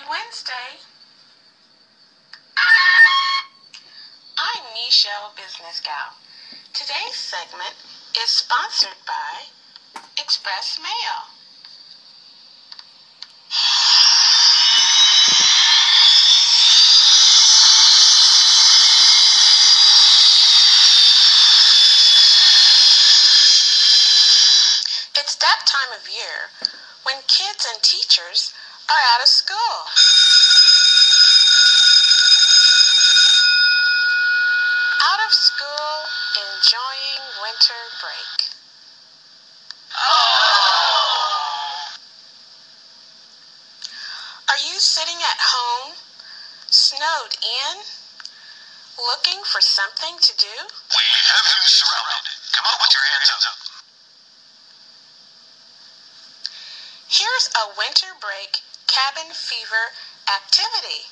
Wednesday. I'm Michelle Business Gal. Today's segment is sponsored by Express Mail. It's that time of year when kids and teachers are out of school. Out of school, enjoying winter break. Are you sitting at home, snowed in, looking for something to do? We have you surrounded. Come on, put your hands up. Here's a winter break cabin fever activity.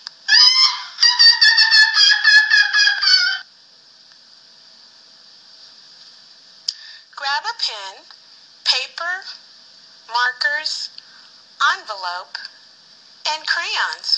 Grab a pen, paper, markers, envelope, and crayons.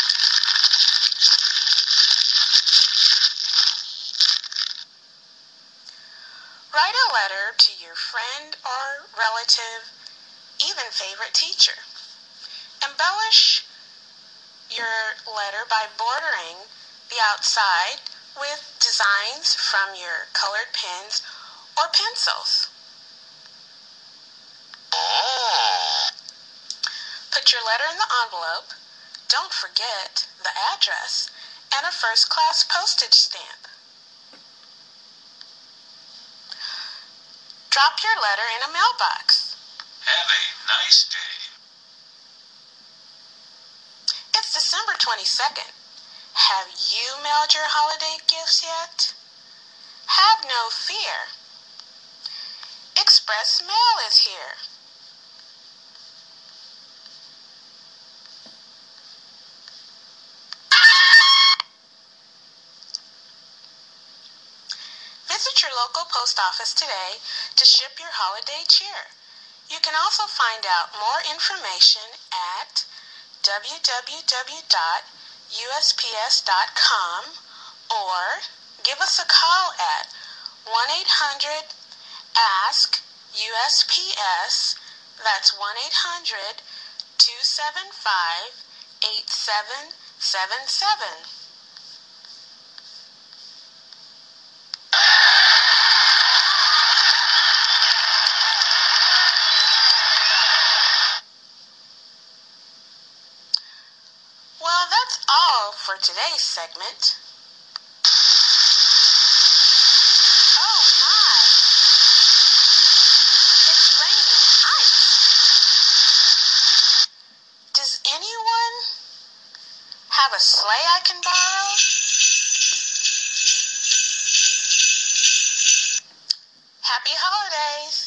Write a letter to your friend or relative, even favorite teacher. Embellish your letter by bordering the outside with designs from your colored pens or pencils. Put your letter in the envelope. Don't forget the address and a first-class postage stamp. Drop your letter in a mailbox. Have a nice day. It's December 22nd. Have you mailed your holiday gifts yet? Have no fear. Express Mail is here. Visit your local post office today to ship your holiday cheer. You can also find out more information at www.usps.com or give us a call at 1-800-ASK-USPS. That's 1-800-275-8777. Well, that's all for today's segment. Oh my! It's raining ice. Does anyone have a sleigh I can borrow? Happy holidays!